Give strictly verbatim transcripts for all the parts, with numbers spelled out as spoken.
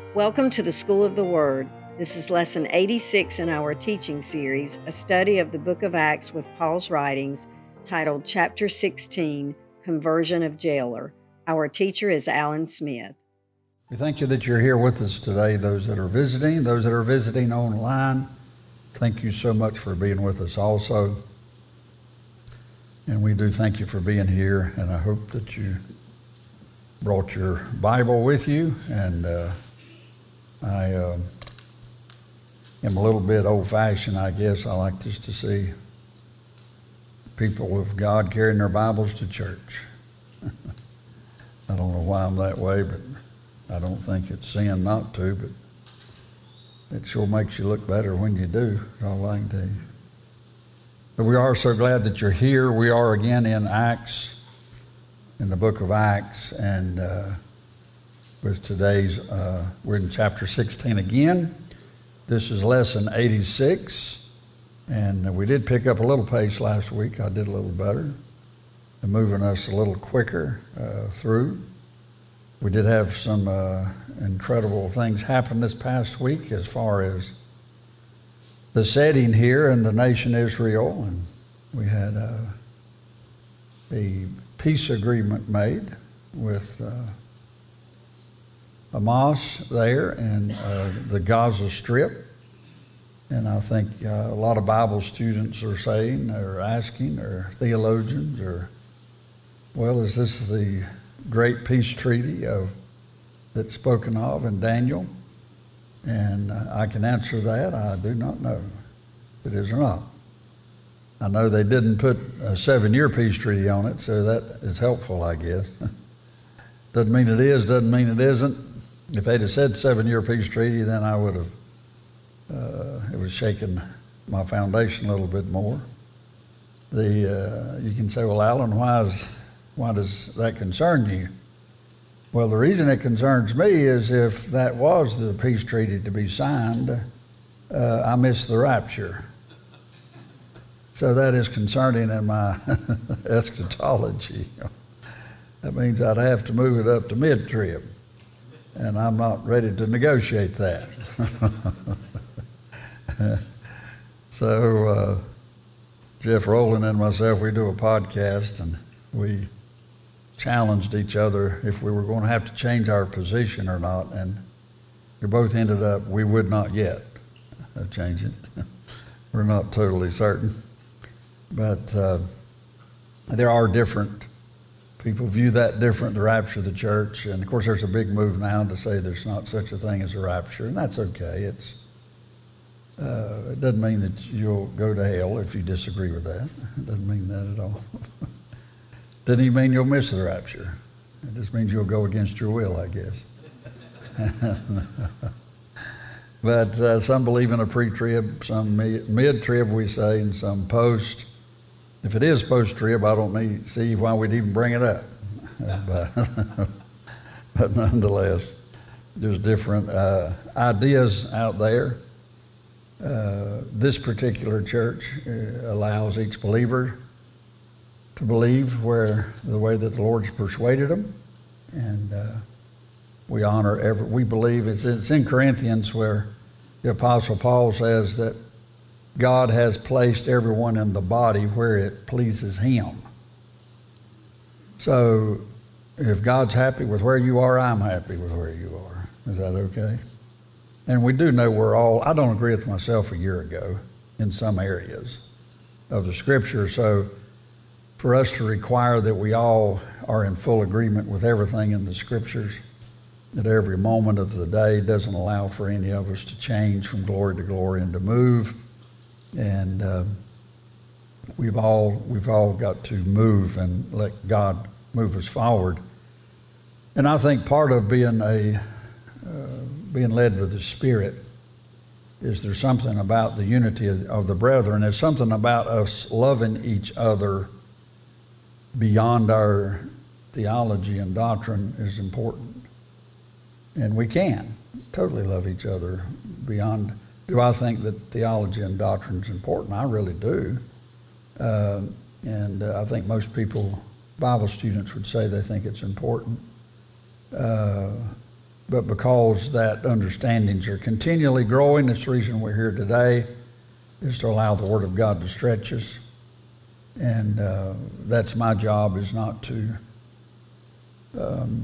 Welcome to the School of the Word. This is lesson eighty-six in our teaching series, a study of the book of Acts with Paul's writings, titled Chapter sixteen, Conversion of Jailer. Our teacher is Alan Smith. We thank you that you're here with us today, those that are visiting, those that are visiting online. Thank you so much for being with us also. And we do thank you for being here, and I hope that you brought your Bible with you. And uh, I uh, am a little bit old-fashioned, I guess. I like just to see people of God carrying their Bibles to church. I don't know why I'm that way, but I don't think it's sin not to, but it sure makes you look better when you do, all I can tell you. But we are so glad that you're here. We are again in Acts, in the book of Acts, and uh, with today's, uh, we're in chapter sixteen again. This is lesson eighty-six, and we did pick up a little pace last week. I did a little better, and moving us a little quicker uh, through. We did have some uh, incredible things happen this past week as far as the setting here in the nation Israel, and we had uh, a peace agreement made with uh, Hamas there and uh, the Gaza Strip. And I think uh, a lot of Bible students are saying, or asking, or theologians, or, well, is this the great peace treaty of that's spoken of in Daniel? And uh, I can answer that. I do not know if it is or not. I know they didn't put a seven-year peace treaty on it, so that is helpful, I guess. Doesn't mean it is, doesn't mean it isn't. If they'd have said seven-year peace treaty, then I would have, uh, it was shaking my foundation a little bit more. The uh, you can say, well, Alan, why is, why does that concern you? Well, the reason it concerns me is if that was the peace treaty to be signed, uh, I missed the rapture. So that is concerning in my eschatology. That means I'd have to move it up to mid-trib, and I'm not ready to negotiate that. So uh, Jeff Rowland and myself, we do a podcast, and we challenged each other if we were going to have to change our position or not, and we both ended up we would not yet change it. We're not totally certain, but uh, there are different people view that different, the rapture of the church, and of course there's a big move now to say there's not such a thing as a rapture, and that's okay. It's uh, it doesn't mean that you'll go to hell if you disagree with that. It doesn't mean that at all. Doesn't even mean you'll miss the rapture. It just means you'll go against your will, I guess. But uh, some believe in a pre-trib, some mid-trib, we say, and some post. If it is post-trib, I don't need see why we'd even bring it up. but, but nonetheless, there's different uh, ideas out there. Uh, this particular church uh, allows each believer to believe where the way that the Lord's persuaded them, and uh, we honor every. We believe it's, it's in Corinthians where the Apostle Paul says that God has placed everyone in the body where it pleases Him. So, if God's happy with where you are, I'm happy with where you are. Is that okay? And we do know we're all. I don't agree with myself a year ago in some areas of the Scripture, so for us to require that we all are in full agreement with everything in the Scriptures at every moment of the day doesn't allow for any of us to change from glory to glory and to move. And uh, we've all we've all got to move and let God move us forward. And I think part of being a uh, being led with the Spirit is there's something about the unity of, of the brethren. There's something about us loving each other beyond our theology and doctrine is important. And we can totally love each other beyond. Do I think that theology and doctrine is important? I really do. Uh, and uh, I think most people, Bible students, would say they think it's important. Uh, but because that understandings are continually growing. That's the reason we're here today, is to allow the Word of God to stretch us. And uh, that's my job, is not to, um,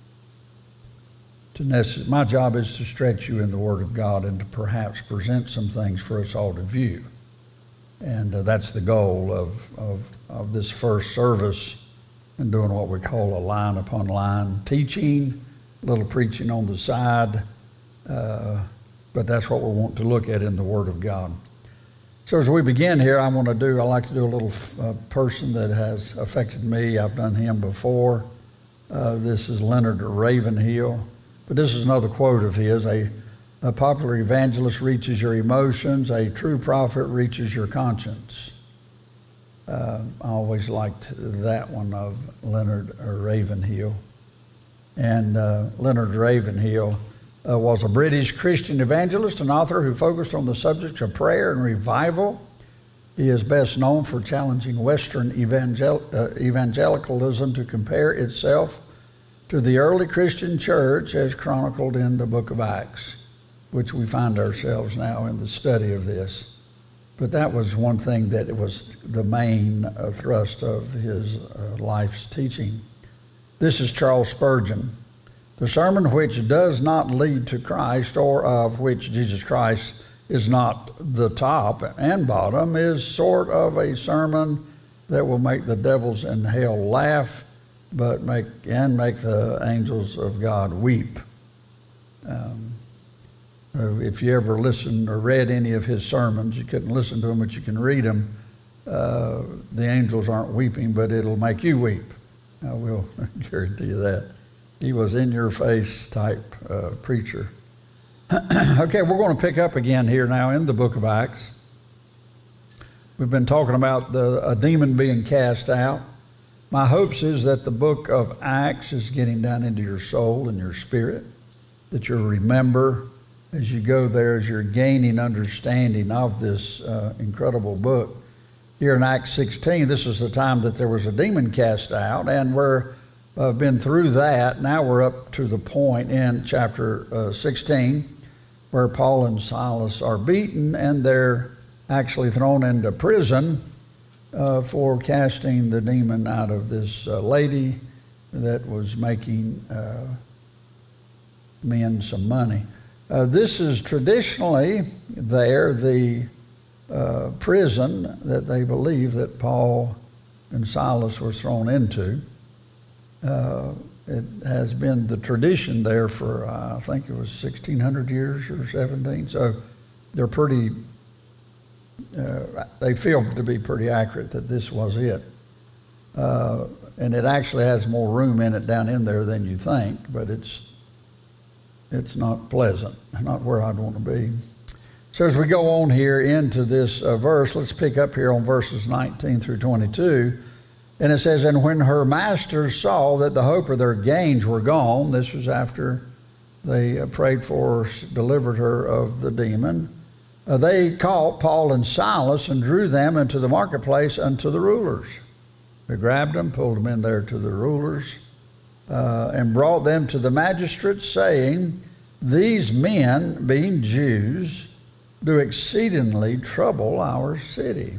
to necess- my job is to stretch you in the Word of God and to perhaps present some things for us all to view. And uh, that's the goal of, of, of this first service, and doing what we call a line upon line teaching, a little preaching on the side, uh, but that's what we want to look at in the Word of God. So as we begin here, I want to do, I like to do a little uh, person that has affected me. I've done him before. Uh, this is Leonard Ravenhill, but this is another quote of his: a A popular evangelist reaches your emotions. A true prophet reaches your conscience. Uh, I always liked that one of Leonard Ravenhill. And uh, Leonard Ravenhill uh, was a British Christian evangelist and author who focused on the subjects of prayer and revival. He is best known for challenging Western evangel- uh, evangelicalism to compare itself to the early Christian church as chronicled in the book of Acts, which we find ourselves now in the study of this. But that was one thing that it was the main uh, thrust of his uh, life's teaching. This is Charles Spurgeon. The sermon which does not lead to Christ, or of which Jesus Christ is not the top and bottom, is sort of a sermon that will make the devils in hell laugh, but make and make the angels of God weep. Um, If you ever listened or read any of his sermons, you couldn't listen to them, but you can read them. Uh, the angels aren't weeping, but it'll make you weep. I will guarantee you that. He was in-your-face type uh, preacher. Okay, we're going to pick up again here now in the book of Acts. We've been talking about the, a demon being cast out. My hopes is that the book of Acts is getting down into your soul and your spirit, that you'll remember as you go there, as you're gaining understanding of this uh, incredible book. Here in Acts sixteen, this is the time that there was a demon cast out, and we're uh, been through that. Now we're up to the point in chapter uh, sixteen where Paul and Silas are beaten, and they're actually thrown into prison uh, for casting the demon out of this uh, lady that was making uh, men some money. Uh, this is traditionally there the uh, prison that they believe that Paul and Silas were thrown into. Uh, it has been the tradition there for, uh, I think it was sixteen hundred years or seventeen. So they're pretty, uh, they feel to be pretty accurate that this was it. Uh, and it actually has more room in it down in there than you think, but it's It's not pleasant, not where I'd want to be. So as we go on here into this uh, verse, let's pick up here on verses nineteen through twenty-two. And it says, "And when her masters saw that the hope of their gains were gone," this was after they uh, prayed for her, delivered her of the demon, uh, "they caught Paul and Silas and drew them into the marketplace unto the rulers." They grabbed them, pulled them in there to the rulers, Uh, and brought them to the magistrates, saying, "These men, being Jews, do exceedingly trouble our city,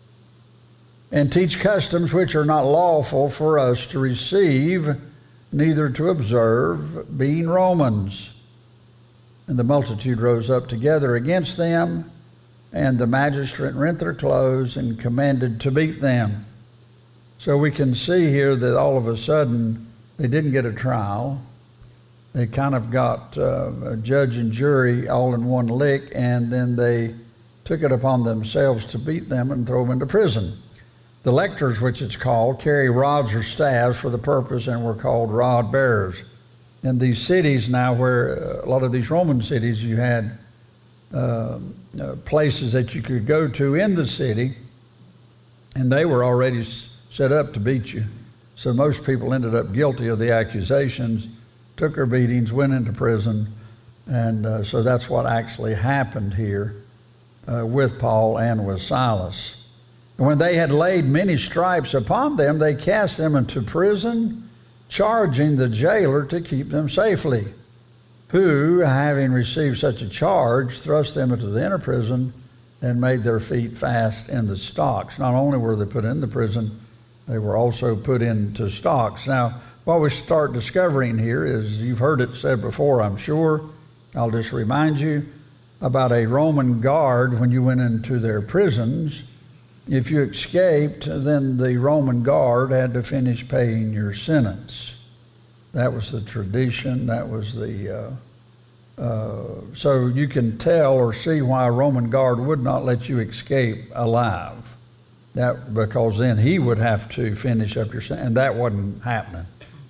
and teach customs which are not lawful for us to receive, neither to observe, being Romans." And the multitude rose up together against them, and the magistrate rent their clothes and commanded to beat them. So we can see here that all of a sudden they didn't get a trial. They kind of got uh, a judge and jury all in one lick, and then they took it upon themselves to beat them and throw them into prison. The lectors, which it's called, carry rods or staves for the purpose, and were called rod bearers. In these cities now, where a lot of these Roman cities, you had uh, uh, places that you could go to in the city, and they were already set up to beat you. So most people ended up guilty of the accusations, took their beatings, went into prison, and uh, so that's what actually happened here uh, with Paul and with Silas. And when they had laid many stripes upon them, they cast them into prison, charging the jailer to keep them safely. who, having received such a charge, thrust them into the inner prison and made their feet fast in the stocks. Not only were they put in the prison, they were also put into stocks. Now, what we start discovering here is, you've heard it said before, I'm sure. I'll just remind you about a Roman guard when you went into their prisons. If you escaped, then the Roman guard had to finish paying your sentence. That was the tradition. That was the... Uh, uh, so you can tell or see why a Roman guard would not let you escape alive. That because then he would have to finish up your sentence, and that wasn't happening.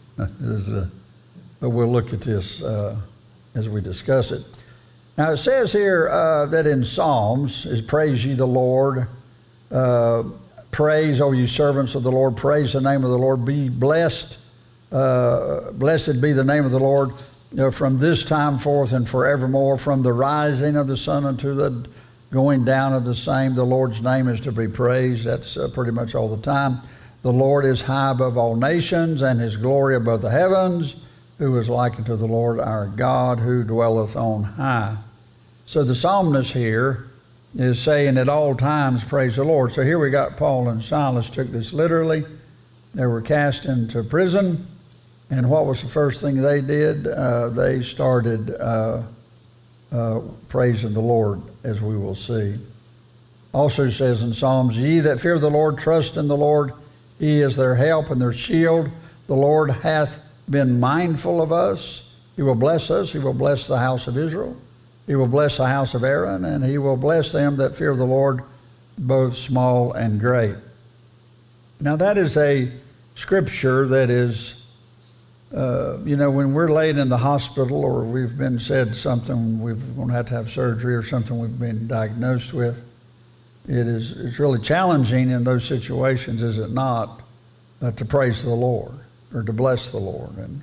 a, but we'll look at this uh, as we discuss it. Now it says here uh, that in Psalms is praise ye the Lord. Uh, praise, O you servants of the Lord. Praise the name of the Lord. Be blessed. Uh, blessed be the name of the Lord uh, from this time forth and forevermore. From the rising of the sun unto the going down of the same, the Lord's name is to be praised. That's uh, pretty much all the time. The Lord is high above all nations, and his glory above the heavens. Who is like unto the Lord our God, who dwelleth on high. So the psalmist here is saying at all times, praise the Lord. So here we got Paul and Silas took this literally. They were cast into prison. And what was the first thing they did? Uh, they started uh, uh, praising the Lord, as we will see. Also says in Psalms, ye that fear the Lord, trust in the Lord. He is their help and their shield. The Lord hath been mindful of us. He will bless us. He will bless the house of Israel. He will bless the house of Aaron, and he will bless them that fear the Lord, both small and great. Now that is a scripture that is, uh, you know, when we're laid in the hospital or we've been said something, we're going to have to have surgery or something we've been diagnosed with, it is, it's really challenging in those situations, is it not, uh, to praise the Lord or to bless the Lord. And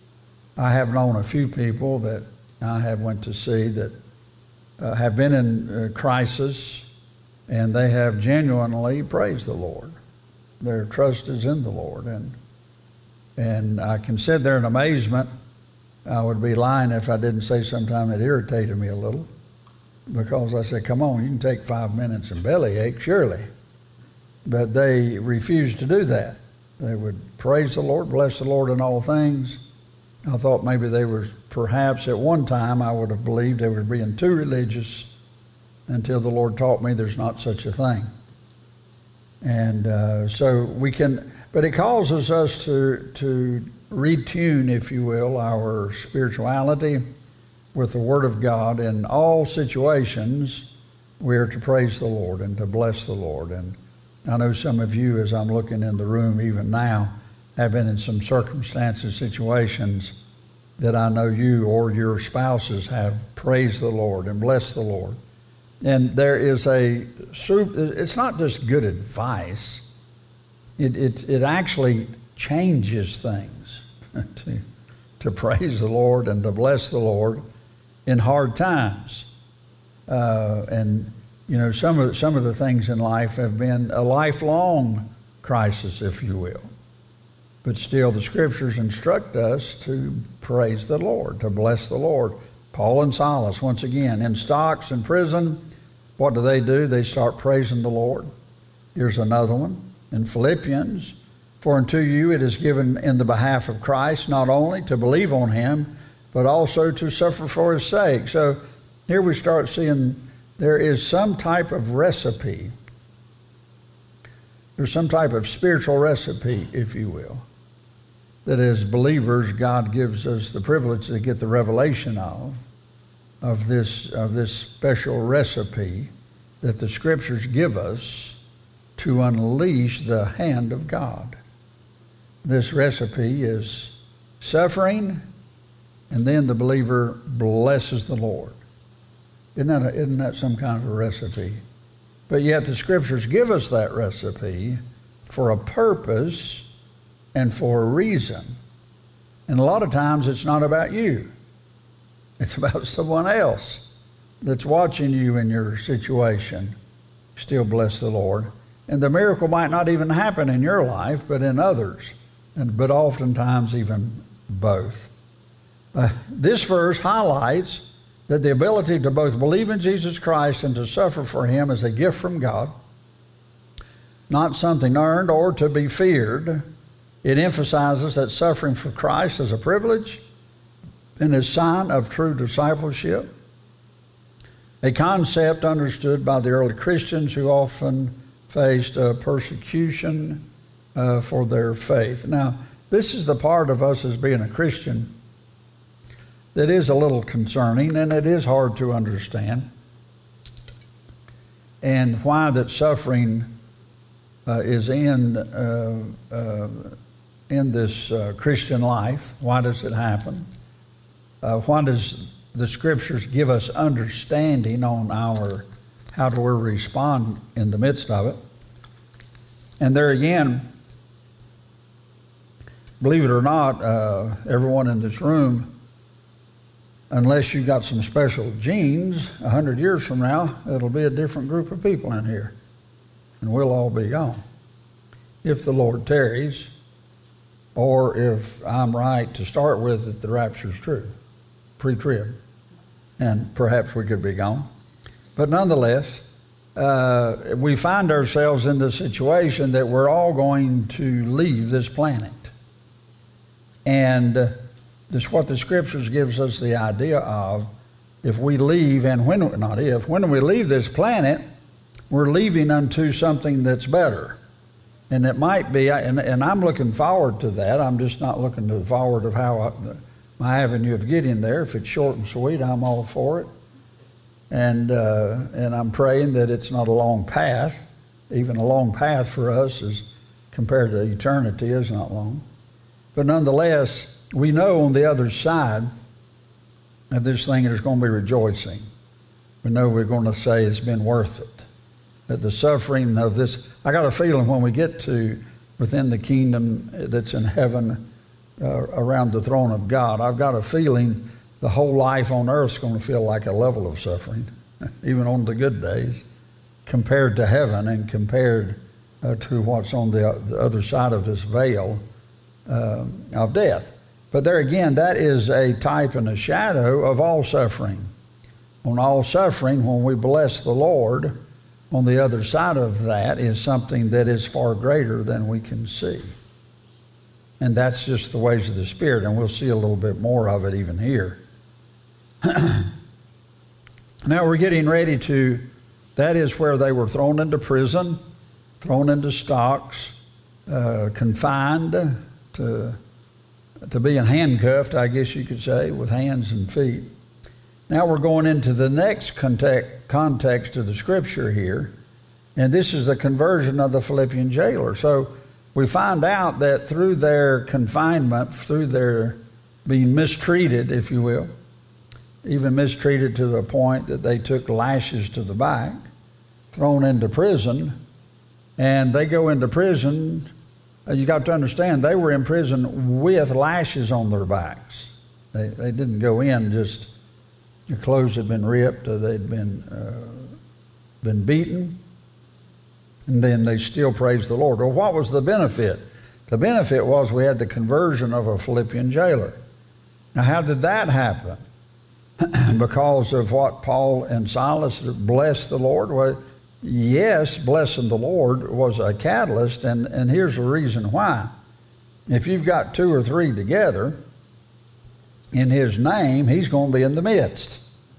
I have known a few people that I have went to see that uh, have been in uh, crisis, and they have genuinely praised the Lord. Their trust is in the Lord. And and I can sit there in amazement. I would be lying if I didn't say sometime it irritated me a little, because I said, come on, you can take five minutes and bellyache, surely. But they refused to do that. They would praise the Lord, bless the Lord in all things. I thought maybe they were, perhaps at one time I would have believed they were being too religious, until the Lord taught me there's not such a thing. And uh, so we can, but it causes us to, to retune, if you will, our spirituality with the Word of God. In all situations, we are to praise the Lord and to bless the Lord. And I know some of you, as I'm looking in the room even now, have been in some circumstances, situations that I know you or your spouses have praised the Lord and blessed the Lord. And there is a, it's not just good advice, it, it, it actually changes things to, to praise the Lord and to bless the Lord in hard times. Uh, and, you know, some of, some of the things in life have been a lifelong crisis, if you will. But still, the scriptures instruct us to praise the Lord, to bless the Lord. Paul and Silas, once again, in stocks and prison, what do they do? They start praising the Lord. Here's another one in Philippians. For unto you it is given in the behalf of Christ, not only to believe on him, but also to suffer for his sake. So here we start seeing there is some type of recipe. There's some type of spiritual recipe, if you will, that as believers, God gives us the privilege to get the revelation of, of this, of this special recipe that the scriptures give us to unleash the hand of God. This recipe is suffering, and then the believer blesses the Lord. Isn't that, a, isn't that some kind of a recipe? But yet the scriptures give us that recipe for a purpose and for a reason. And a lot of times it's not about you. It's about someone else that's watching you in your situation. Still bless the Lord. And the miracle might not even happen in your life, but in others. And but oftentimes even both. Uh, this verse highlights that the ability to both believe in Jesus Christ and to suffer for him is a gift from God, not something earned or to be feared. It emphasizes that suffering for Christ is a privilege and a sign of true discipleship, a concept understood by the early Christians who often faced uh, persecution uh, for their faith. Now, this is the part of us as being a Christian that is a little concerning, and it is hard to understand. And why that suffering uh, is in uh, uh, in this uh, Christian life. Why does it happen? Uh, why does the Scriptures give us understanding on our how do we respond in the midst of it? And there again, believe it or not, uh, everyone in this room, unless you got some special genes, a hundred years from now, it'll be a different group of people in here, and we'll all be gone. If the Lord tarries, or if I'm right to start with that the rapture's true, pre-trib, and perhaps we could be gone. But nonetheless, uh, we find ourselves in the situation that we're all going to leave this planet. And uh, this is what the Scriptures gives us the idea of. If we leave, and when, not if, when we leave this planet, we're leaving unto something that's better. And it might be, and, and I'm looking forward to that. I'm just not looking to the forward of how I, my avenue of getting there. If it's short and sweet, I'm all for it. And, uh, and I'm praying that it's not a long path. Even a long path for us is, compared to eternity, is not long. But nonetheless, we know on the other side of this thing there's going to be rejoicing. We know we're going to say it's been worth it. That the suffering of this, I got a feeling when we get to within the kingdom that's in heaven uh, around the throne of God, I've got a feeling the whole life on earth is going to feel like a level of suffering, even on the good days, compared to heaven and compared uh, to what's on the, the other side of this veil uh, of death. But there again, that is a type and a shadow of all suffering. On all suffering, when we bless the Lord, on the other side of that is something that is far greater than we can see. And that's just the ways of the Spirit, and we'll see a little bit more of it even here. Now we're getting ready to, that is where they were thrown into prison, thrown into stocks, uh, confined to, to being handcuffed, I guess you could say, with hands and feet. Now we're going into the next context, context of the Scripture here, and this is the conversion of the Philippian jailer. So we find out that through their confinement, through their being mistreated, if you will, even mistreated to the point that they took lashes to the back, thrown into prison, and they go into prison. You got to understand, they were in prison with lashes on their backs. They, they didn't go in just... Their clothes had been ripped, uh, they'd been uh, been beaten, and then they still praised the Lord. Well, what was the benefit? The benefit was we had the conversion of a Philippian jailer. Now, how did that happen? Because of what Paul and Silas blessed the Lord? Well, yes, blessing the Lord was a catalyst, and, and here's the reason why. If you've got two or three together in His name, He's going to be in the midst.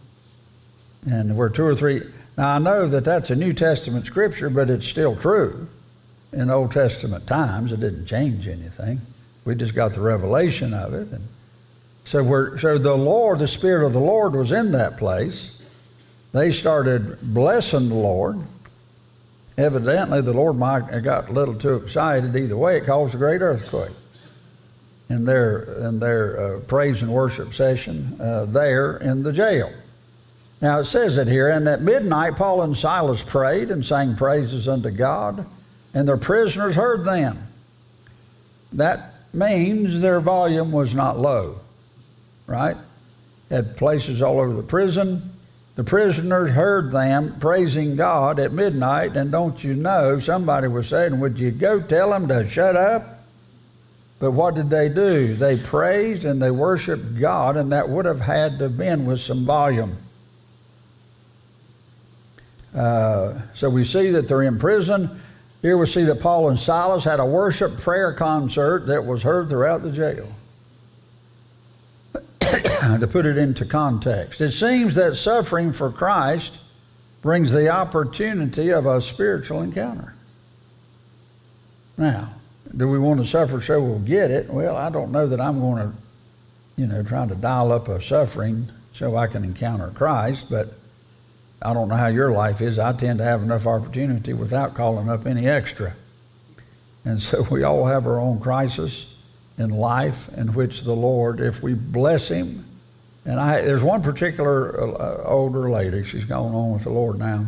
And we're two or three. Now, I know that that's a New Testament scripture, but it's still true. In Old Testament times, it didn't change anything. We just got the revelation of it. And so we're, so the Lord, the Spirit of the Lord was in that place. They started blessing the Lord. Evidently, the Lord might have got a little too excited. Either way, it caused a great earthquake in their, in their uh, praise and worship session uh, there in the jail. Now it says it here, and at midnight Paul and Silas prayed and sang praises unto God, and their prisoners heard them. That means their volume was not low, right? Had places all over the prison. The prisoners heard them praising God at midnight, and don't you know, somebody was saying, would you go tell them to shut up? But what did they do? They praised and they worshiped God, and that would have had to have been with some volume. Uh, so we see that they're in prison. Here we see that Paul and Silas had a worship prayer concert that was heard throughout the jail. To put it into context, it seems that suffering for Christ brings the opportunity of a spiritual encounter. Now, do we want to suffer so we'll get it? Well, I don't know that I'm going to, you know, try to dial up a suffering so I can encounter Christ, but I don't know how your life is. I tend to have enough opportunity without calling up any extra. And so we all have our own crisis in life in which the Lord, if we bless Him, and I, there's one particular uh, older lady, she's gone on with the Lord now,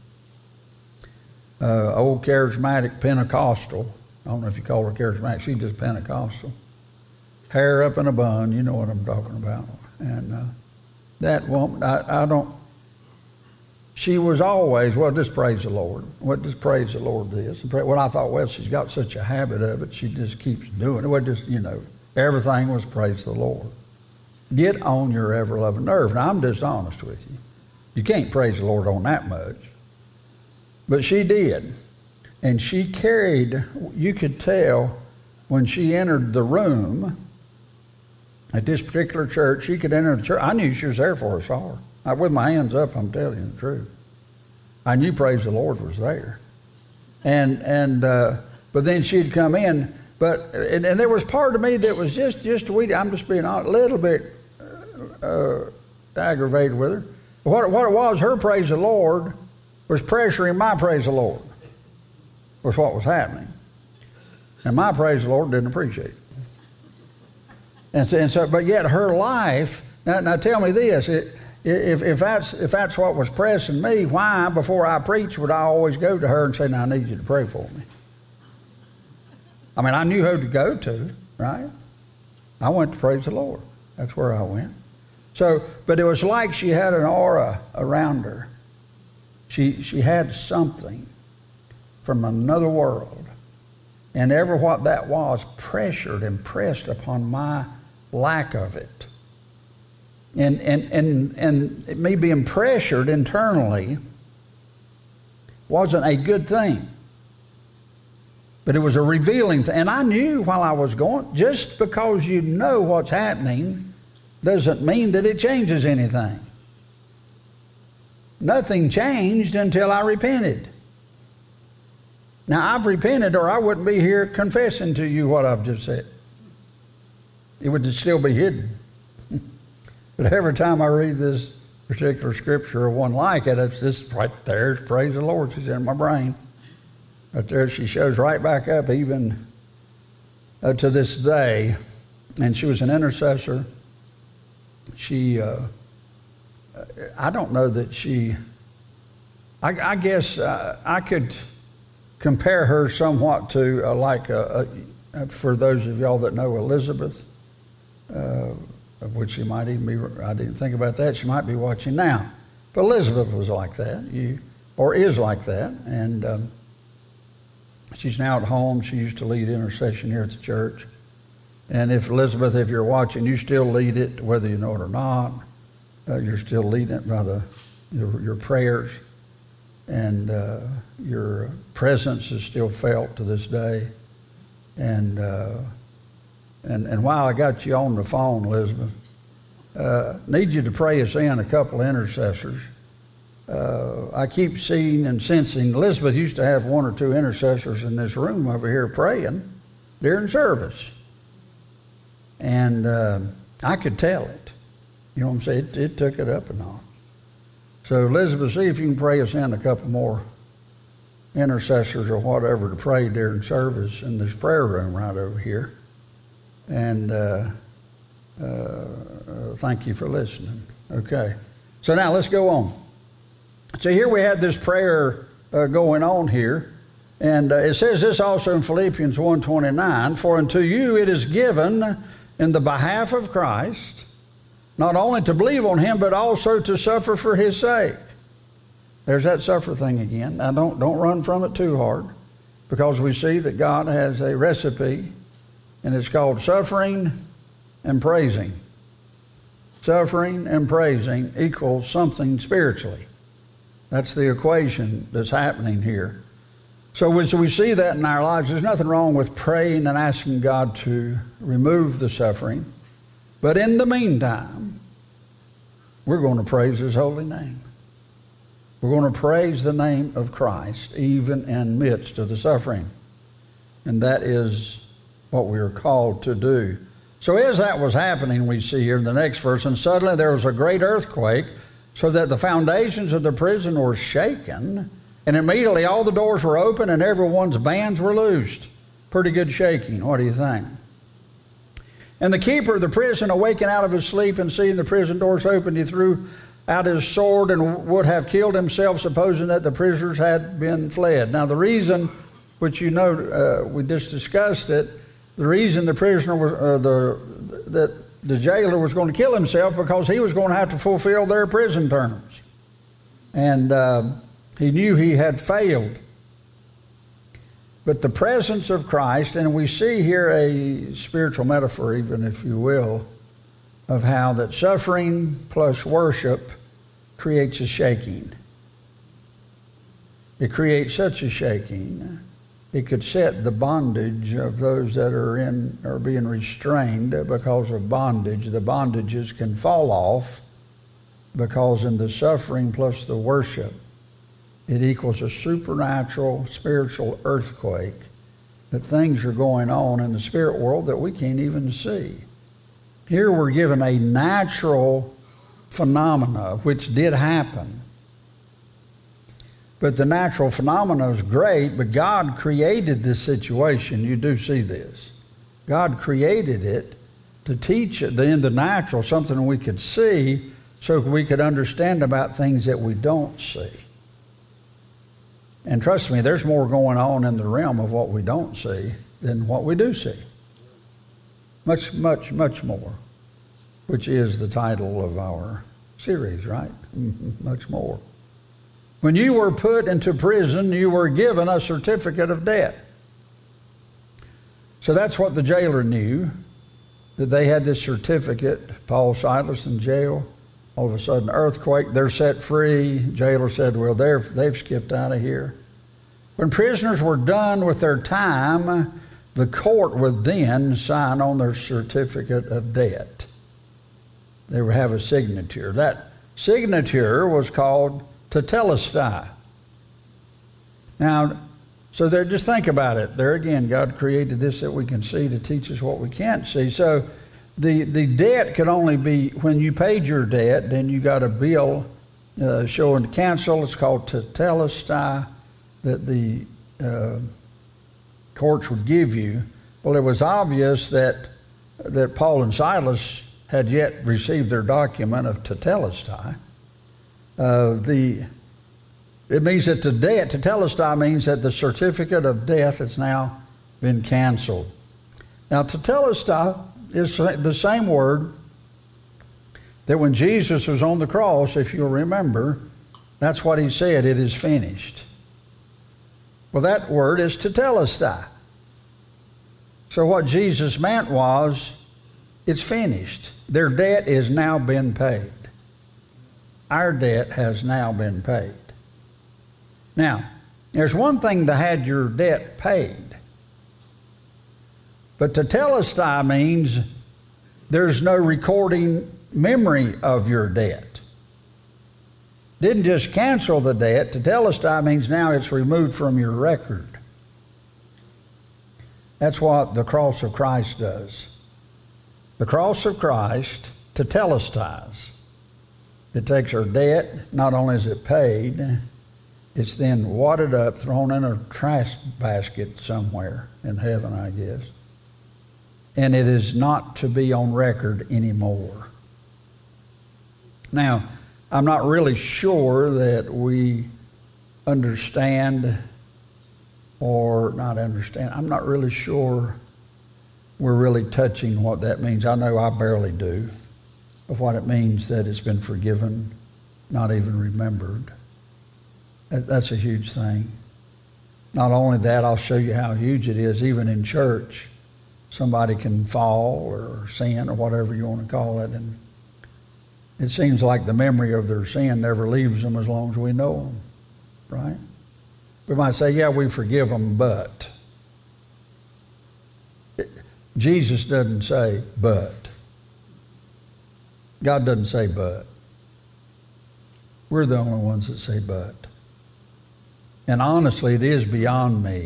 uh, old charismatic Pentecostal. I don't know if you call her charismatic, she's just Pentecostal. Hair up in a bun, you know what I'm talking about. And uh, that woman, I, I don't, she was always, well, just praise the Lord. What does praise the Lord this? Well, I thought, well, she's got such a habit of it, she just keeps doing it. Well, just, you know, everything was praise the Lord. Get on your ever-loving nerve. Now, I'm just honest with you. You can't praise the Lord on that much. But she did. And she carried, you could tell when she entered the room at this particular church, she could enter the church. I knew she was there for us all. I, with my hands up, I'm telling you the truth. I knew praise the Lord was there. And, and uh, but then she'd come in, but, and, and there was part of me that was just, just a wee, I'm just being honest, a little bit uh, aggravated with her. But what, what it was, her praise the Lord was pressuring my praise the Lord, was what was happening. And my praise the Lord didn't appreciate it. And so, and so but yet her life, now, now tell me this, it, if, if, that's, if that's what was pressing me, why, before I preach, would I always go to her and say, now I need you to pray for me? I mean, I knew who to go to, right? I went to praise the Lord. That's where I went. So, but it was like she had an aura around her. She, she had something from another world. And ever what that was pressured and pressed upon my lack of it. And, and, and, and me being pressured internally wasn't a good thing. But it was a revealing thing. And I knew while I was going, just because you know what's happening doesn't mean that it changes anything. Nothing changed until I repented. Now, I've repented or I wouldn't be here confessing to you what I've just said. It would still be hidden. But every time I read this particular scripture or one like it, it's just right there, praise the Lord, she's in my brain. Right there, she shows right back up even uh, to this day. And she was an intercessor. She, uh, I don't know that she, I, I guess uh, I could compare her somewhat to uh, like, uh, uh, for those of y'all that know Elizabeth, uh, of which she might even be, I didn't think about that, she might be watching now. But Elizabeth was like that, you, or is like that. And um, she's now at home. She used to lead intercession here at the church. And if Elizabeth, if you're watching, you still lead it, whether you know it or not. Uh, you're still leading it by the your, your prayers, and uh, your presence is still felt to this day. And uh, and and while I got you on the phone, Elizabeth, uh, need you to pray us in a couple of intercessors. Uh, I keep seeing and sensing Elizabeth used to have one or two intercessors in this room over here praying during service. And uh, I could tell it. You know what I'm saying? It, it took it up a notch. So Elizabeth, see if you can pray us in a couple more intercessors or whatever to pray during service in this prayer room right over here. And uh, uh, thank you for listening. Okay. So now let's go on. So here we have this prayer uh, going on here. And uh, it says this also in Philippians one twenty-nine, for unto you it is given in the behalf of Christ, not only to believe on him, but also to suffer for his sake. There's that suffer thing again. Now don't, don't run from it too hard, because we see that God has a recipe and it's called suffering and praising. Suffering and praising equals something spiritually. That's the equation that's happening here. So as we see that in our lives, there's nothing wrong with praying and asking God to remove the suffering. But in the meantime, we're going to praise His holy name. We're going to praise the name of Christ even in midst of the suffering. And that is what we are called to do. So as that was happening, we see here in the next verse, and suddenly there was a great earthquake, so that the foundations of the prison were shaken, and immediately all the doors were open and everyone's bands were loosed. Pretty good shaking. What do you think? And the keeper of the prison, awaking out of his sleep and seeing the prison doors open, he threw out his sword and would have killed himself, supposing that the prisoners had been fled. Now the reason, which you know, uh, we just discussed it, the reason the prisoner was, uh, the that the jailer was going to kill himself, because he was going to have to fulfill their prison terms. And uh, he knew he had failed. But the presence of Christ, and we see here a spiritual metaphor, even if you will, of how that suffering plus worship creates a shaking. It creates such a shaking, it could set the bondage of those that are in are being restrained because of bondage. The bondages can fall off because in the suffering plus the worship, it equals a supernatural spiritual earthquake, that things are going on in the spirit world that we can't even see. Here we're given a natural phenomena which did happen. But the natural phenomena is great, but God created this situation. You do see this. God created it to teach it in the natural, something we could see, so we could understand about things that we don't see. And trust me, there's more going on in the realm of what we don't see than what we do see. Much, much, much more, which is the title of our series, right? Much more. When you were put into prison, you were given a certificate of debt. So that's what the jailer knew, that they had this certificate. Paul, Silas in jail, all of a sudden earthquake, they're set free. Jailer said, well, they're, they've skipped out of here. When prisoners were done with their time, the court would then sign on their certificate of debt. They would have a signature. That signature was called tetelestai. Now, so there, just think about it. There again, God created this that we can see to teach us what we can't see. So the, the debt could only be, when you paid your debt, then you got a bill uh, showing to cancel. It's called tetelestai, that the uh, courts would give you. Well, it was obvious that that Paul and Silas had yet received their document of tetelestai. Uh, the it means that the debt, tetelestai means that the certificate of death has now been canceled. Now, tetelestai is the same word that when Jesus was on the cross, if you'll remember, that's what he said, it is finished. Well, that word is tetelestai. So what Jesus meant was, it's finished. Their debt has now been paid. Our debt has now been paid. Now, there's one thing to have your debt paid. But tetelestai means there's no recording memory of your debt. Didn't just cancel the debt. Tetelestai means now it's removed from your record. That's what the cross of Christ does. The cross of Christ tetelestais. It takes our debt, not only is it paid, it's then wadded up, thrown in a trash basket somewhere in heaven, I guess. And it is not to be on record anymore. Now, I'm not really sure that we understand or not understand. I'm not really sure we're really touching what that means. I know I barely do, of what it means that it's been forgiven, not even remembered. That's a huge thing. Not only that, I'll show you how huge it is, even in church. somebody can fall or sin or whatever you want to call it, and it seems like the memory of their sin never leaves them as long as we know them, right? We might say, yeah, we forgive them, but. Jesus doesn't say but. God doesn't say but. We're the only ones that say but. And honestly, it is beyond me.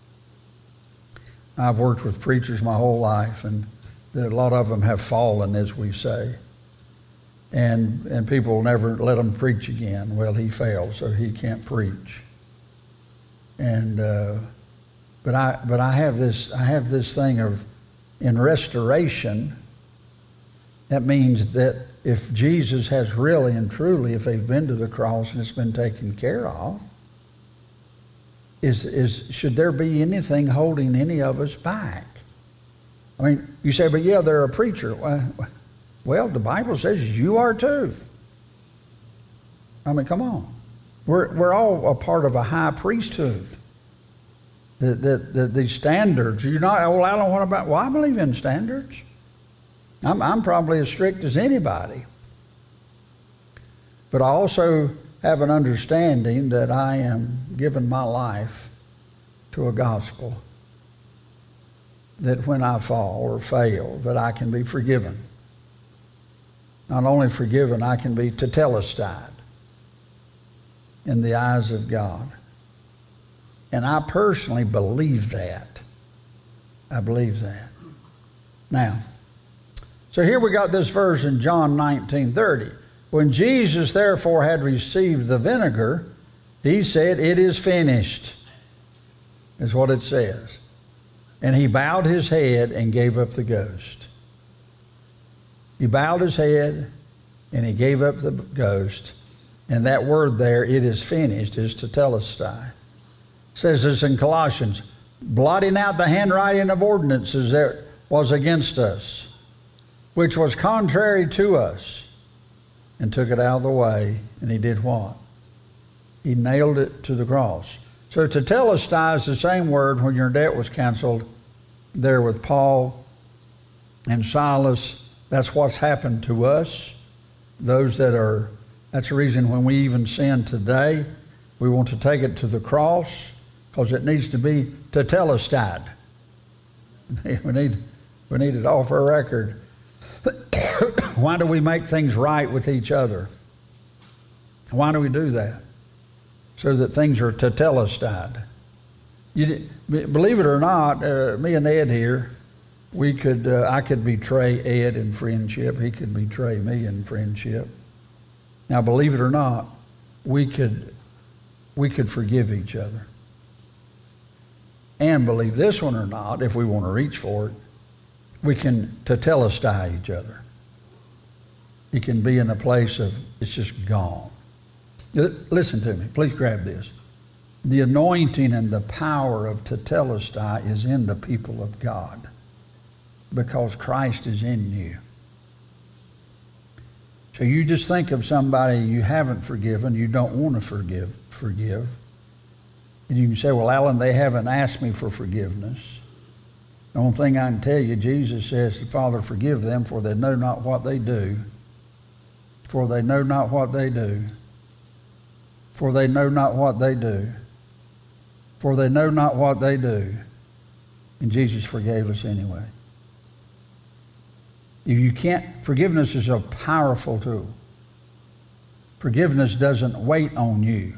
I've worked with preachers my whole life, and a lot of them have fallen, as we say. And and people will never let them preach again. Well, he failed, so he can't preach. And uh, but I but I have this I have this thing of, in restoration, that means that if Jesus has really and truly, if they've been to the cross and it's been taken care of, is is should there be anything holding any of us back? I mean, you say, but yeah, they're a preacher. Well, well, the Bible says you are too. I mean, come on. We're we're all a part of a high priesthood. That that that these standards, you're not, well, I don't want about, well, I believe in standards. I'm I'm probably as strict as anybody. But I also have an understanding that I am giving my life to a gospel, that when I fall or fail, that I can be forgiven. Not only forgiven, I can be tetelestai in the eyes of God. And I personally believe that. I believe that. Now, so here we got this verse in John nineteen thirty. When Jesus therefore had received the vinegar, he said, "It is finished," is what it says. And he bowed his head and gave up the ghost. He bowed his head and he gave up the ghost. And that word there, "it is finished," is tetelestai. It says this in Colossians, blotting out the handwriting of ordinances that was against us, which was contrary to us, and took it out of the way. And he did what? He nailed it to the cross. So tetelestai is the same word when your debt was canceled there with Paul and Silas. That's what's happened to us. Those that are, that's the reason when we even sin today, we want to take it to the cross, because it needs to be tetelestai. We need, we need it off our record. Why do we make things right with each other? Why do we do that? So that things are tetelestai. You, believe it or not, uh, me and Ed here, we could, uh, I could betray Ed in friendship. He could betray me in friendship. Now, believe it or not, we could, we could forgive each other. And believe this one or not, if we want to reach for it, we can tetelestai each other. It can be in a place of, it's just gone. Listen to me. Please grab this. The anointing and the power of tetelestai is in the people of God because Christ is in you. So you just think of somebody you haven't forgiven, you don't want to forgive, forgive. And you can say, well, Alan, they haven't asked me for forgiveness. The only thing I can tell you, Jesus says, Father, forgive them, for they know not what they do. For they know not what they do. For they know not what they do. For they know not what they do. And Jesus forgave us anyway. You can't, forgiveness is a powerful tool. Forgiveness doesn't wait on you.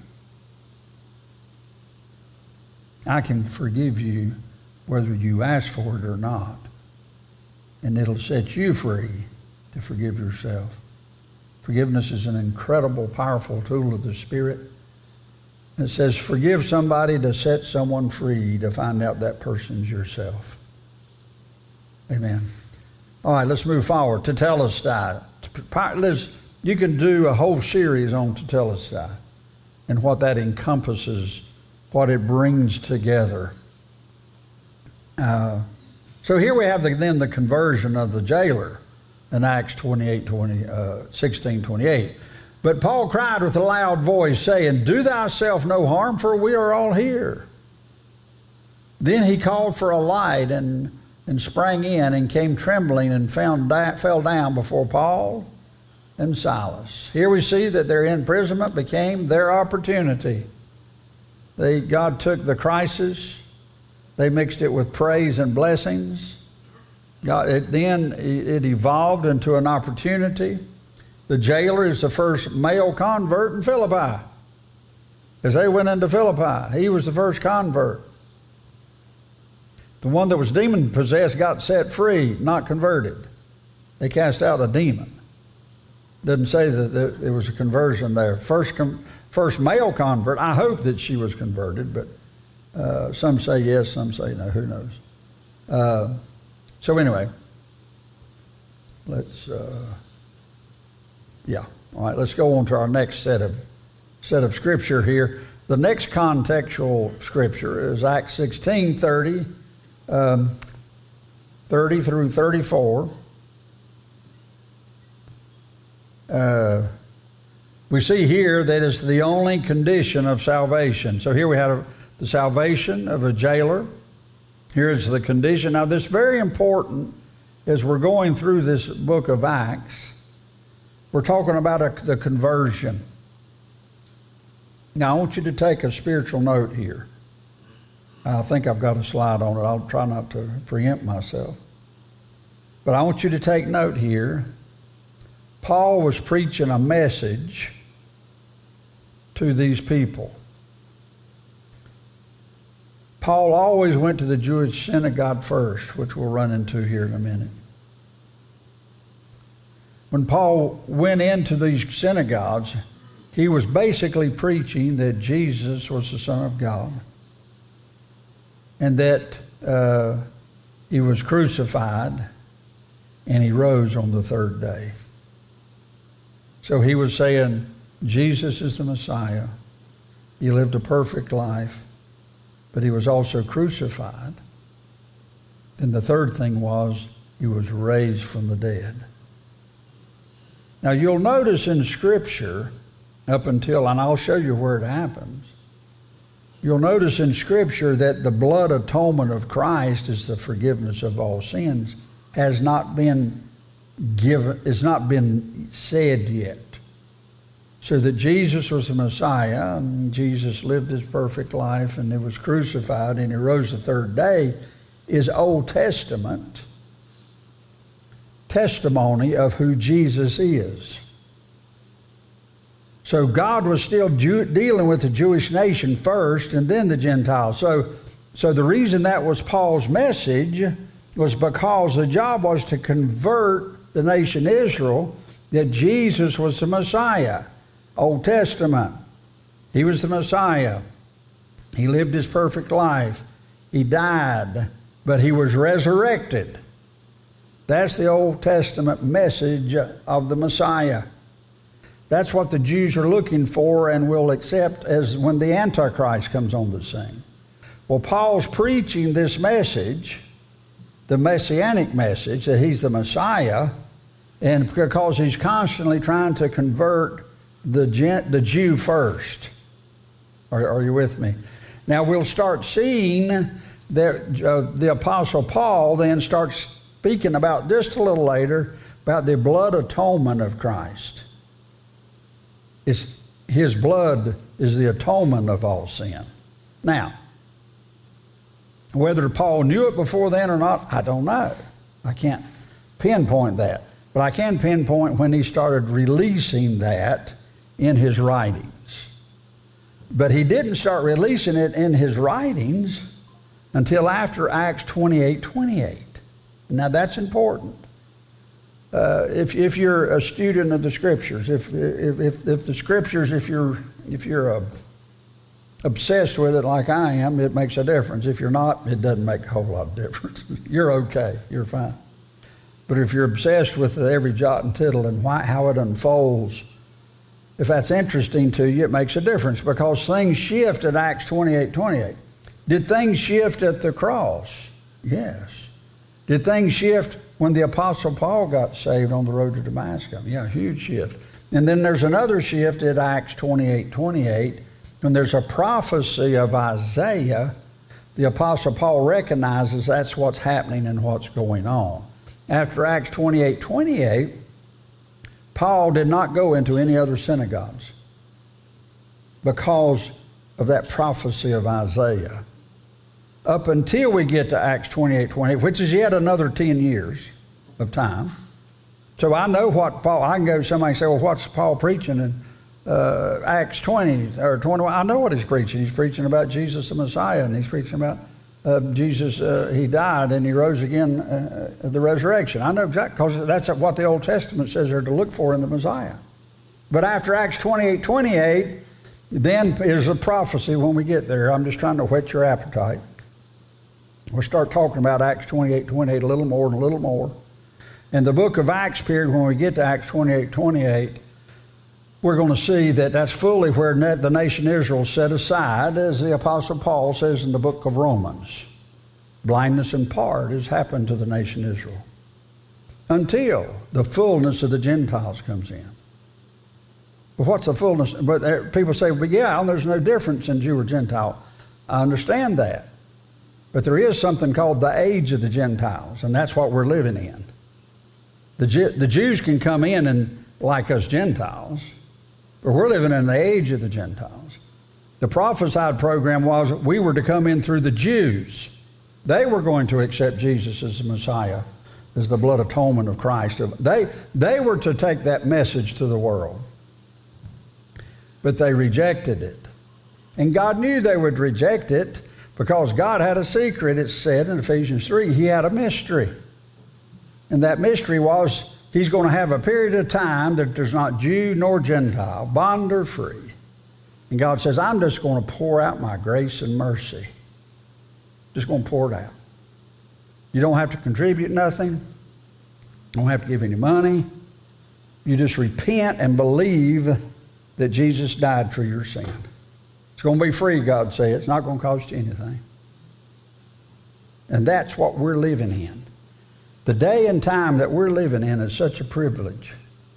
I can forgive you whether you ask for it or not. And it'll set you free to forgive yourself. Forgiveness is an incredible, powerful tool of the Spirit. It says, forgive somebody to set someone free to find out that person's yourself. Amen. All right, let's move forward. Tetelestai. You can do a whole series on tetelestai and what that encompasses, what it brings together. Uh, so here we have the, then the conversion of the jailer in Acts twenty-eight, twenty, uh, sixteen, twenty-eight. But Paul cried with a loud voice, saying, do thyself no harm, for we are all here. Then he called for a light and and sprang in and came trembling and found da- fell down before Paul and Silas. Here we see that their imprisonment became their opportunity. They, God took the crisis, they mixed it with praise and blessings. God, it, then it evolved into an opportunity. The jailer is the first male convert in Philippi. As they went into Philippi, he was the first convert. The one that was demon-possessed got set free, not converted. They cast out a demon. Doesn't say that there was a conversion there. First, first male convert, I hope that she was converted, but uh, some say yes, some say no, who knows. Uh, so anyway, let's, uh, yeah. All right, let's go on to our next set of, set of scripture here. The next contextual scripture is Acts sixteen, thirty. Um, thirty through thirty-four. Uh, we see here that it's the only condition of salvation. So here we have the salvation of a jailer. Here is the condition. Now this is very important as we're going through this book of Acts. We're talking about a, the conversion. Now I want you to take a spiritual note here. I think I've got a slide on it. I'll try not to preempt myself. But I want you to take note here. Paul was preaching a message to these people. Paul always went to the Jewish synagogue first, which we'll run into here in a minute. When Paul went into these synagogues, he was basically preaching that Jesus was the Son of God and that uh, he was crucified and he rose on the third day. So he was saying, Jesus is the Messiah. He lived a perfect life, but he was also crucified. And the third thing was, he was raised from the dead. Now you'll notice in Scripture, up until, and I'll show you where it happens, you'll notice in Scripture that the blood atonement of Christ is the forgiveness of all sins, has not been given, has not been said yet. So that Jesus was the Messiah, and Jesus lived his perfect life, and he was crucified, and he rose the third day, is Old Testament testimony of who Jesus is. So God was still Jew- dealing with the Jewish nation first, and then the Gentiles. So, so the reason that was Paul's message was because the job was to convert the nation Israel that Jesus was the Messiah. Old Testament. He was the Messiah. He lived his perfect life. He died, but he was resurrected. That's the Old Testament message of the Messiah. That's what the Jews are looking for and will accept as when the Antichrist comes on the scene. Well, Paul's preaching this message, the Messianic message, that he's the Messiah, and because he's constantly trying to convert the, the Jew first. Are, are you with me? Now we'll start seeing that uh, the Apostle Paul then starts speaking about just a little later about the blood atonement of Christ. It's, his blood is the atonement of all sin. Now, whether Paul knew it before then or not, I don't know. I can't pinpoint that. But I can pinpoint when he started releasing that in his writings. But he didn't start releasing it in his writings until after Acts twenty-eight twenty-eight. Now that's important. Uh, if if you're a student of the Scriptures, if if if, if the Scriptures, if you're if you're uh, obsessed with it like I am, it makes a difference. If you're not, it doesn't make a whole lot of difference. You're okay. You're fine. But if you're obsessed with every jot and tittle and why, how it unfolds, if that's interesting to you, it makes a difference because things shift at Acts twenty-eight twenty-eight. Did things shift at the cross? Yes. Did things shift when the Apostle Paul got saved on the road to Damascus? Yeah, huge shift. And then there's another shift at Acts twenty-eight twenty-eight when there's a prophecy of Isaiah the Apostle Paul recognizes that's what's happening and what's going on. After Acts twenty-eight twenty-eight, Paul did not go into any other synagogues because of that prophecy of Isaiah. Up until we get to Acts twenty-eight twenty-eight, which is yet another ten years of time. So I know what Paul, I can go to somebody and say, well, what's Paul preaching in uh, Acts twenty or twenty-one? I know what he's preaching. He's preaching about Jesus the Messiah, and he's preaching about uh, Jesus, uh, he died and he rose again uh, at the resurrection. I know exactly, because that's what the Old Testament says they're to look for in the Messiah. But after Acts twenty-eight twenty-eight, then is a prophecy when we get there. I'm just trying to whet your appetite. We'll start talking about Acts twenty-eight twenty-eight a little more and a little more. In the book of Acts period, when we get to Acts twenty-eight twenty-eight, we're going to see that that's fully where the nation Israel set aside, as the Apostle Paul says in the book of Romans. Blindness in part has happened to the nation Israel until the fullness of the Gentiles comes in. Well, what's the fullness? But people say, well, yeah, there's no difference in Jew or Gentile. I understand that. But there is something called the age of the Gentiles, and that's what we're living in. The, the Jews can come in and like us Gentiles, but we're living in the age of the Gentiles. The prophesied program was we were to come in through the Jews. They were going to accept Jesus as the Messiah, as the blood atonement of Christ. They, they were to take that message to the world. But they rejected it. And God knew they would reject it because God had a secret. It's said in Ephesians three, he had a mystery. And that mystery was he's going to have a period of time that there's not Jew nor Gentile, bond or free. And God says, I'm just going to pour out my grace and mercy. Just going to pour it out. You don't have to contribute nothing. You don't have to give any money. You just repent and believe that Jesus died for your sin. It's going to be free, God said. It's not going to cost you anything. And that's what we're living in. The day and time that we're living in is such a privilege.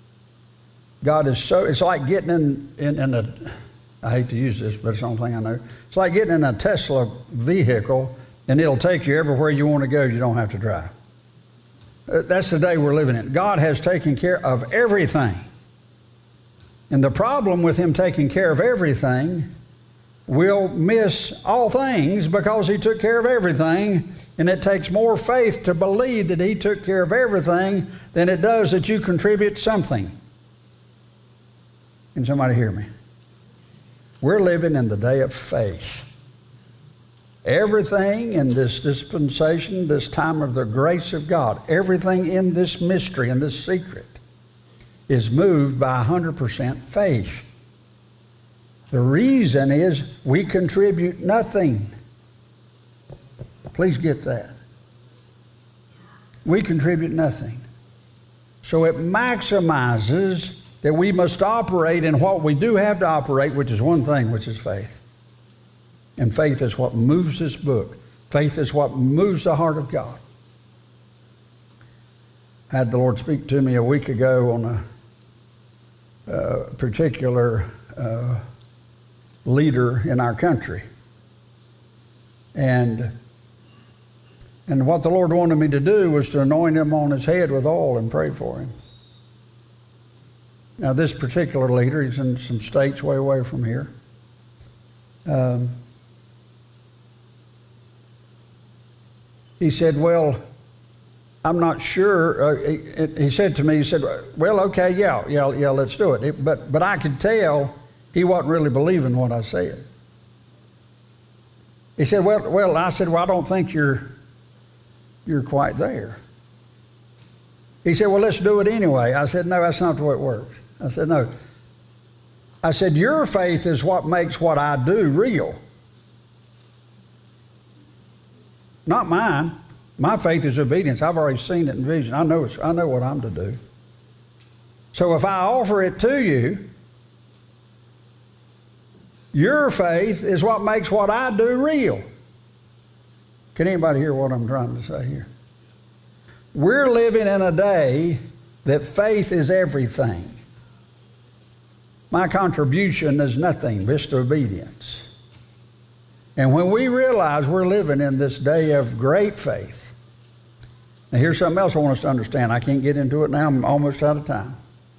God is so, it's like getting in, in, in a, I hate to use this, but it's the only thing I know. It's like getting in a Tesla vehicle and it'll take you everywhere you want to go. You don't have to drive. That's the day we're living in. God has taken care of everything. And the problem with him taking care of everything, we'll miss all things because he took care of everything. And it takes more faith to believe that he took care of everything than it does that you contribute something. Can somebody hear me? We're living in the day of faith. Everything in this dispensation, this time of the grace of God, everything in this mystery and this secret is moved by one hundred percent faith. The reason is we contribute nothing. Please get that. We contribute nothing. So it maximizes that we must operate in what we do have to operate, which is one thing, which is faith. And faith is what moves this book. Faith is what moves the heart of God. I had the Lord speak to me a week ago on a, a particular uh, leader in our country. And And what the Lord wanted me to do was to anoint him on his head with oil and pray for him. Now, this particular leader, he's in some states way away from here. Um, he said, well, I'm not sure. Uh, he, he said to me, he said, well, okay, yeah, yeah, yeah, let's do it. it but, but I could tell he wasn't really believing what I said. He said, well, well, I said, well, I don't think you're You're quite there. He said, well, let's do it anyway. I said, no, that's not the way it works. I said, no. I said, your faith is what makes what I do real. Not mine. My faith is obedience. I've already seen it in vision. I know, it's, I know what I'm to do. So if I offer it to you, your faith is what makes what I do real. Can anybody hear what I'm trying to say here? We're living in a day that faith is everything. My contribution is nothing, just obedience. And when we realize we're living in this day of great faith, now here's something else I want us to understand. I can't get into it now. I'm almost out of time.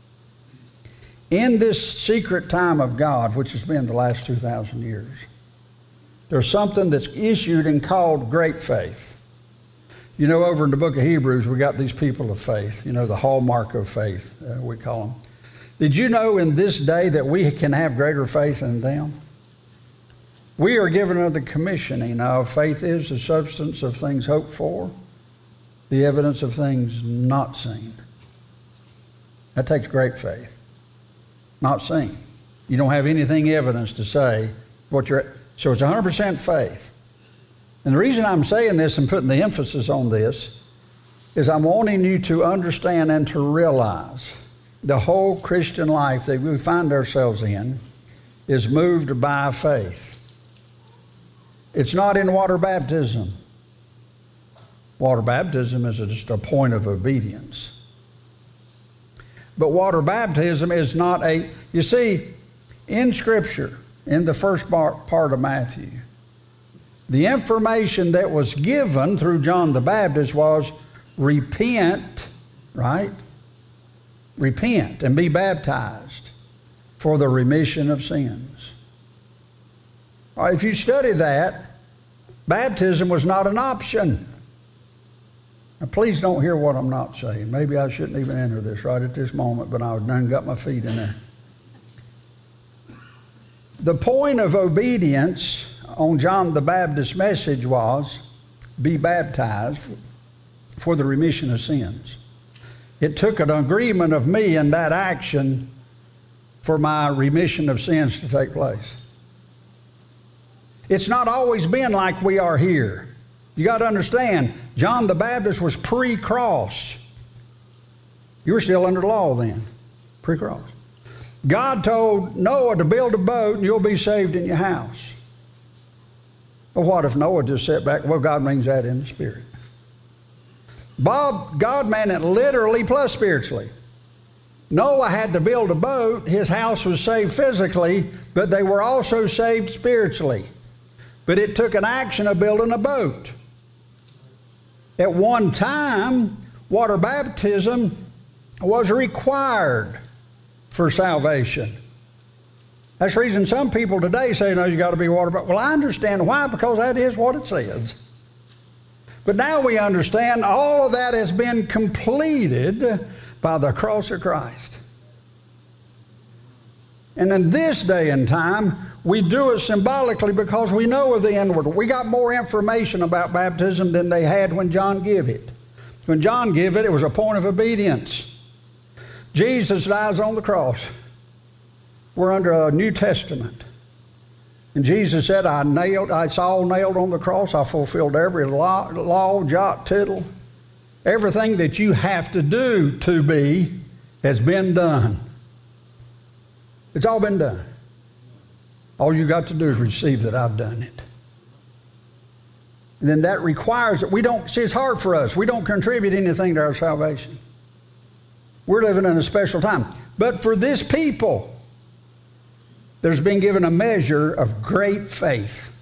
In this secret time of God, which has been the last two thousand years, there's something that's issued and called great faith. You know, over in the book of Hebrews, we got these people of faith, you know, the hallmark of faith, uh, we call them. Did you know in this day that we can have greater faith than them? We are given under the commissioning of faith is the substance of things hoped for, the evidence of things not seen. That takes great faith. Not seen. You don't have anything evidence to say what you're, so it's one hundred percent faith. And the reason I'm saying this and putting the emphasis on this is I'm wanting you to understand and to realize the whole Christian life that we find ourselves in is moved by faith. It's not in water baptism. Water baptism is just a point of obedience. But water baptism is not a, you see, in Scripture, in the first part of Matthew, the information that was given through John the Baptist was repent, right? Repent and be baptized for the remission of sins. All right, if you study that, baptism was not an option. Now, please don't hear what I'm not saying. Maybe I shouldn't even enter this right at this moment, but I've done got my feet in there. The point of obedience on John the Baptist's message was, be baptized for the remission of sins. It took an agreement of me in that action for my remission of sins to take place. It's not always been like we are here. You got to understand, John the Baptist was pre-cross. You were still under the law then, pre-cross. God told Noah to build a boat and you'll be saved in your house. Well, what if Noah just sat back? Well, God means that in the spirit. Bob, God meant it literally plus spiritually. Noah had to build a boat. His house was saved physically, but they were also saved spiritually. But it took an action of building a boat. At one time, water baptism was required for salvation. That's the reason some people today say, no, you got to be water baptized. Well, I understand why, because that is what it says. But now we understand all of that has been completed by the cross of Christ. And in this day and time, we do it symbolically because we know of the inward. We got more information about baptism than they had when John gave it. When John gave it, it was a point of obedience. Jesus dies on the cross. We're under a New Testament. And Jesus said, I nailed, I saw nailed on the cross. I fulfilled every law, law, jot, tittle. Everything that you have to do to be has been done. It's all been done. All you got to do is receive that I've done it. And then that requires that we don't, see, it's hard for us. We don't contribute anything to our salvation. We're living in a special time. But for this people, there's been given a measure of great faith.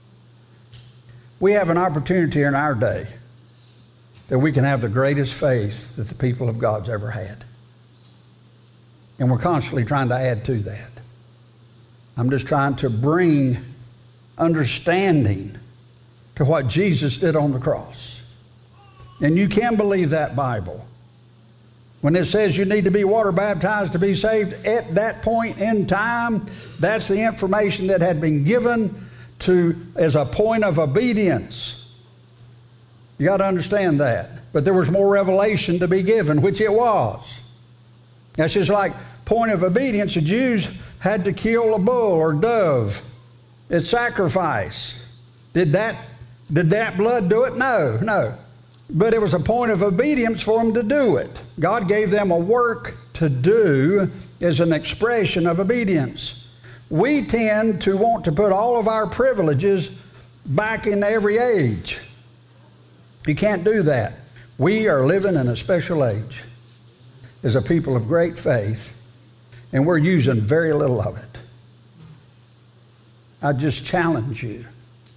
We have an opportunity in our day that we can have the greatest faith that the people of God's ever had. And we're constantly trying to add to that. I'm just trying to bring understanding to what Jesus did on the cross. And you can believe that Bible. When it says you need to be water baptized to be saved, at that point in time, that's the information that had been given to as a point of obedience. You got to understand that. But there was more revelation to be given, which it was. That's just like point of obedience. The Jews had to kill a bull or dove. It's sacrifice. Did that, did that blood do it? No, no. But it was a point of obedience for them to do it. God gave them a work to do as an expression of obedience. We tend to want to put all of our privileges back in every age. You can't do that. We are living in a special age as a people of great faith, and we're using very little of it. I just challenge you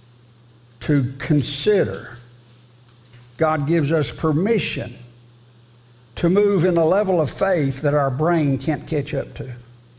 to consider. God gives us permission to move in a level of faith that our brain can't catch up to.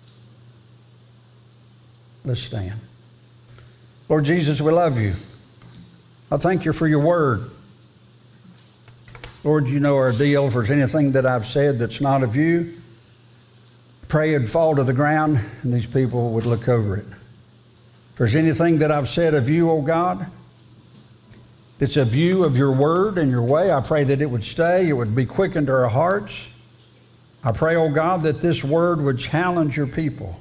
Let's stand. Lord Jesus, we love you. I thank you for your word. Lord, you know our deal. If there's anything that I've said that's not of you, pray it'd fall to the ground and these people would look over it. If there's anything that I've said of you, oh God, that's a view of your word and your way, I pray that it would stay, it would be quickened to our hearts. I pray, oh God, that this word would challenge your people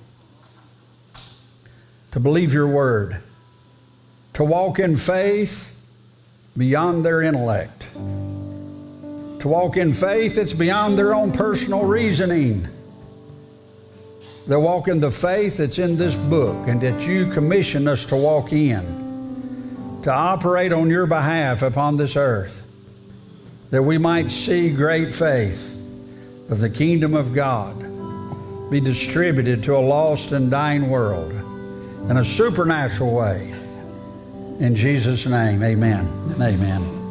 to believe your word, to walk in faith beyond their intellect, to walk in faith that's beyond their own personal reasoning. They walk in the faith that's in this book and that you commission us to walk in, to operate on your behalf upon this earth, that we might see great faith of the kingdom of God be distributed to a lost and dying world in a supernatural way. In Jesus' name, amen and amen.